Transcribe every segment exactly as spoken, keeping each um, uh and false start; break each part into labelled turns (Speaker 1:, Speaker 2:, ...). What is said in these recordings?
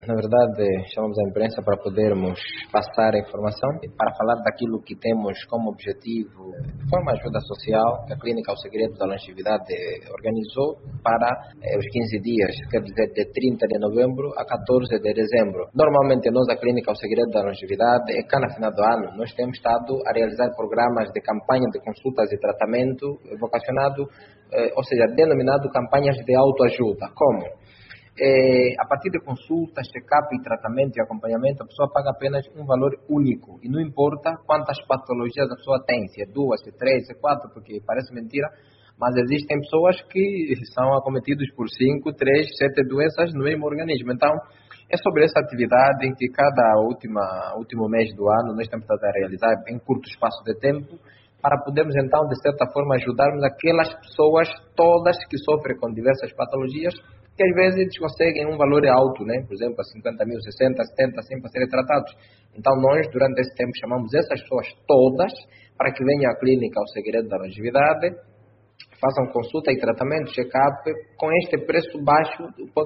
Speaker 1: Na verdade, chamamos a imprensa para podermos passar a informação e para falar daquilo que temos como objetivo. Foi uma ajuda social que a Clínica O Segredo da Longevidade organizou para eh, os quinze dias, quer dizer, de trinta de novembro a quatorze de dezembro. Normalmente, nós, a Clínica O Segredo da Longevidade, é cá no final do ano, nós temos estado a realizar programas de campanha de consultas e tratamento vocacionado, eh, ou seja, denominado campanhas de autoajuda. Como? É, a partir de consultas, check-up e tratamento e acompanhamento, a pessoa paga apenas um valor único e não importa quantas patologias a pessoa tem, se é duas, se é três, se é quatro, porque parece mentira, mas existem pessoas que são acometidas por cinco, três, sete doenças no mesmo organismo. Então, é sobre essa atividade em que cada última, último mês do ano nós temos estado a realizar em curto espaço de tempo, para podermos então, de certa forma, ajudarmos aquelas pessoas todas que sofrem com diversas patologias, que às vezes eles conseguem um valor alto, né? Por exemplo, cinquenta mil, sessenta, setenta, assim, para serem tratados. Então nós, durante esse tempo, chamamos essas pessoas todas para que venham à Clínica O Segredo da Longevidade, façam consulta e tratamento, check-up, com este preço baixo,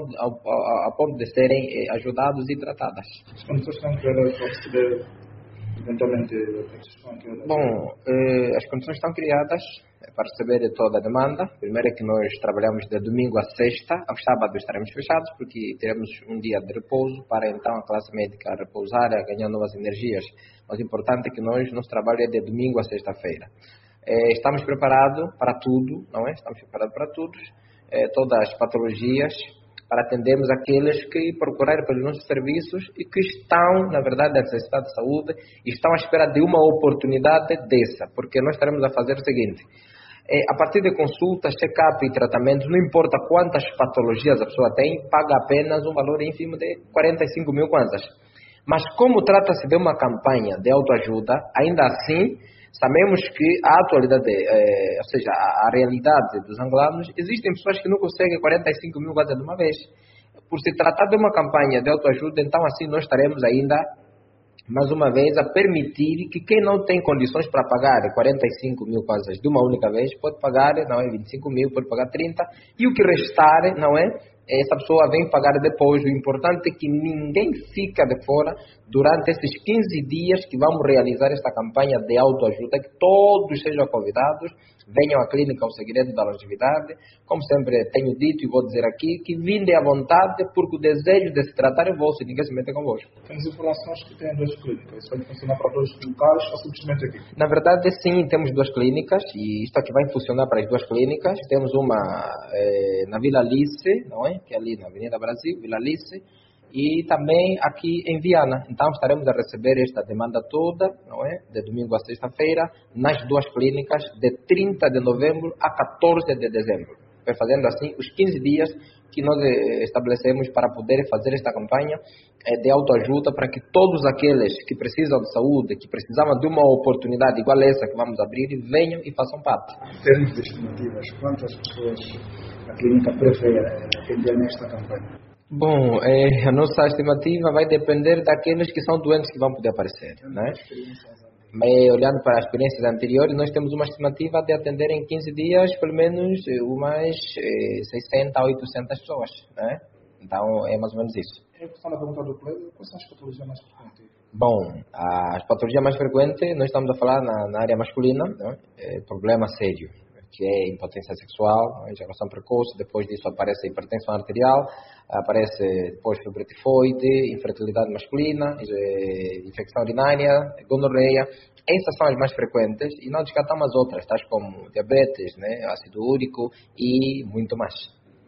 Speaker 1: a ponto de serem ajudados e tratadas.
Speaker 2: As condições estão criadas para receber, eventualmente,
Speaker 1: Bom, eh, as condições estão criadas para receber toda a demanda. Primeiro é que nós trabalhamos de domingo a sexta, aos sábados estaremos fechados, porque teremos um dia de repouso para então a classe médica repousar e ganhar novas energias. Mas o importante é que nós, nosso trabalho é de domingo a sexta-feira. Eh, estamos preparados para tudo, não é? Estamos preparados para tudo, eh, todas as patologias, para atendermos aqueles que procurarem pelos nossos serviços e que estão, na verdade, na necessidade de saúde e estão à espera de uma oportunidade dessa, porque nós estaremos a fazer o seguinte: é, a partir de consultas, check-up e tratamentos, não importa quantas patologias a pessoa tem, paga apenas um valor ínfimo de quarenta e cinco mil kwanzas. Mas como trata-se de uma campanha de autoajuda, ainda assim, sabemos que a atualidade, é, ou seja, a, a realidade dos angolanos, existem pessoas que não conseguem quarenta e cinco mil kwanzas de uma vez. Por se tratar de uma campanha de autoajuda, então assim nós estaremos ainda, mais uma vez, a permitir que quem não tem condições para pagar quarenta e cinco mil kwanzas de uma única vez, pode pagar, não é, vinte e cinco mil, pode pagar trinta, e o que restar, não é, essa pessoa vem pagar depois. O importante é que ninguém fica de fora durante esses quinze dias que vamos realizar esta campanha de autoajuda, que todos sejam convidados, venham à Clínica O Segredo da Longevidade. Como sempre tenho dito e vou dizer aqui, que vinde à vontade, porque o desejo de se tratar é vosso e ninguém se mete convosco.
Speaker 2: Temos informações que têm duas clínicas, isso pode funcionar para dois locais ou simplesmente aqui?
Speaker 1: Na verdade, sim, temos duas clínicas e isto aqui vai funcionar para as duas clínicas. Temos uma é, na Vila Alice, não é? Que é ali na Avenida Brasil, Vila Alice, e também aqui em Viana. Então estaremos a receber esta demanda toda, não é? De domingo a sexta-feira, nas duas clínicas, de trinta de novembro a quatorze de dezembro. Vai fazendo assim os quinze dias que nós estabelecemos para poder fazer esta campanha de autoajuda, para que todos aqueles que precisam de saúde, que precisavam de uma oportunidade igual a essa que vamos abrir, venham e façam parte.
Speaker 2: Em termos de estimativas, quantas pessoas a clínica prevê atender nesta campanha?
Speaker 1: Bom, é, a nossa estimativa vai depender daqueles que são doentes que vão poder aparecer, né? É, olhando para as experiências anteriores, nós temos uma estimativa de atender em quinze dias pelo menos umas é, seiscentas a oitocentas pessoas, né? Então é mais ou menos isso.
Speaker 2: Em função da pergunta do colega, quais são as patologias mais frequentes?
Speaker 1: Bom, as patologias mais frequentes, nós estamos a falar na, na área masculina, né? É, problema sério, que é impotência sexual, ejaculação precoce, depois disso aparece hipertensão arterial, aparece depois febre tifoide, infertilidade masculina, infecção urinária, gonorreia. Essas são as mais frequentes e não descartamos as outras, tais como diabetes, né, ácido úrico e muito mais.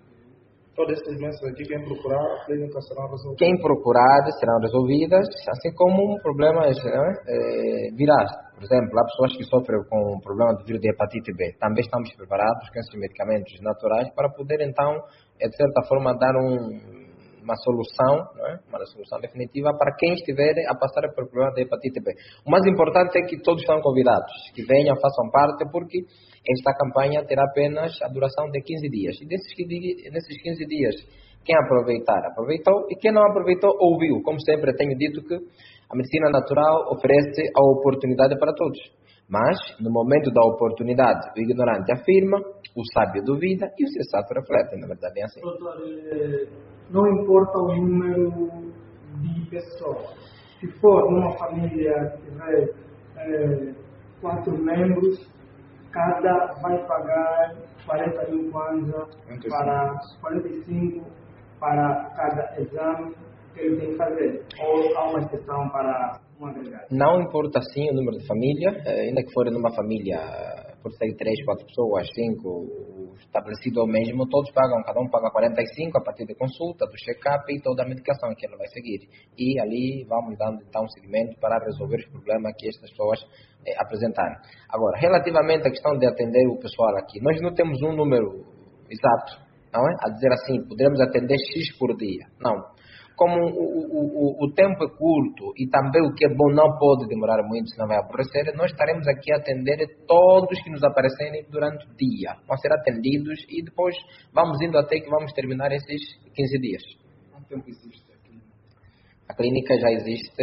Speaker 2: Todas essas doenças aqui, quem procurar, a clínica serão resolvidas?
Speaker 1: Quem procurar serão resolvidas, assim como problemas né, é, virais. Por exemplo, há pessoas que sofrem com problema de vírus de hepatite B. Também estamos preparados com esses medicamentos naturais para poder, então, de certa forma, dar um, uma solução, né, uma solução definitiva para quem estiver a passar por problema de hepatite B. O mais importante é que todos são convidados, que venham, façam parte, porque esta campanha terá apenas a duração de quinze dias. E desses, nesses quinze dias, quem aproveitar, aproveitou, e quem não aproveitou, ouviu. Como sempre, tenho dito que a medicina natural oferece a oportunidade para todos. Mas, no momento da oportunidade, o ignorante afirma, o sábio duvida e o sensato reflete, na verdade é assim.
Speaker 3: Doutor, não importa o número de pessoas. Se for numa família que tiver é, quatro membros, cada vai pagar quarenta mil kwanza para quarenta e cinco para cada exame que ele tem que fazer, ou há uma exceção para um agregado?
Speaker 1: Não importa sim o número de família, ainda que for numa família, por ser três, quatro pessoas, cinco, estabelecido o mesmo, todos pagam, cada um paga quarenta e cinco a partir da consulta, do check-up e toda a medicação que ela vai seguir. E ali vamos dando então um seguimento para resolver os problemas que estas pessoas eh, apresentarem. Agora, relativamente à questão de atender o pessoal aqui, nós não temos um número exato, não é? A dizer assim, poderemos atender X por dia. Não. Como o, o, o, o tempo é curto e também o que é bom não pode demorar muito, senão vai aborrecer, nós estaremos aqui a atender todos que nos aparecerem durante o dia. Vão ser atendidos e depois vamos indo até que vamos terminar esses quinze dias.
Speaker 2: Quanto tempo existe a clínica?
Speaker 1: A clínica já existe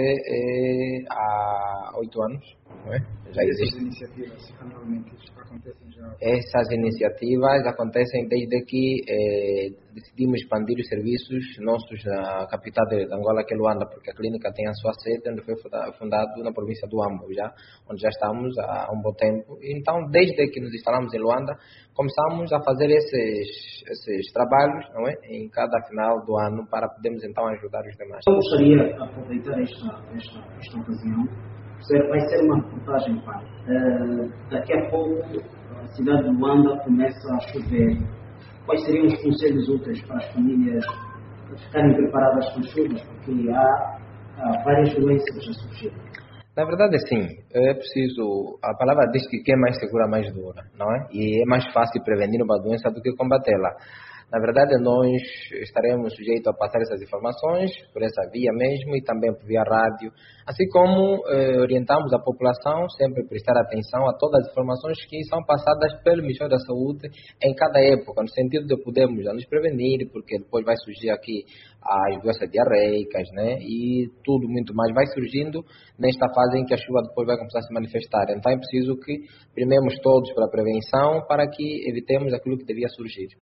Speaker 1: é, há oito anos, não é? Já existe.
Speaker 2: Essas iniciativas anualmente acontecem já?
Speaker 1: Essas iniciativas acontecem desde que eh, decidimos expandir os serviços nossos na capital de Angola, que é Luanda, porque a clínica tem a sua sede, onde foi fundado na província do Ambo, já, onde já estamos há um bom tempo. Então, desde que nos instalamos em Luanda, começamos a fazer esses, esses trabalhos, não é? Em cada final do ano, para podermos então ajudar os demais.
Speaker 4: Eu gostaria de aproveitar esta, esta, esta ocasião. Vai ser uma reportagem para. Uh, daqui a pouco a cidade de Luanda começa a chover. Quais seriam os conselhos úteis para as famílias ficarem preparadas com chuvas? Porque há, há várias doenças a surgir.
Speaker 1: Na verdade, sim, é preciso, a palavra diz que quem mais segura, mais dura, não é? E é mais fácil prevenir uma doença do que combatê-la. Na verdade, nós estaremos sujeitos a passar essas informações por essa via mesmo e também por via rádio, assim como eh, orientamos a população sempre a prestar atenção a todas as informações que são passadas pelo Ministério da Saúde em cada época, no sentido de podermos já nos prevenir, porque depois vai surgir aqui as doenças diarreicas, né? E tudo muito mais vai surgindo nesta fase em que a chuva depois vai começar a se manifestar. Então é preciso que primemos todos para a prevenção para que evitemos aquilo que devia surgir.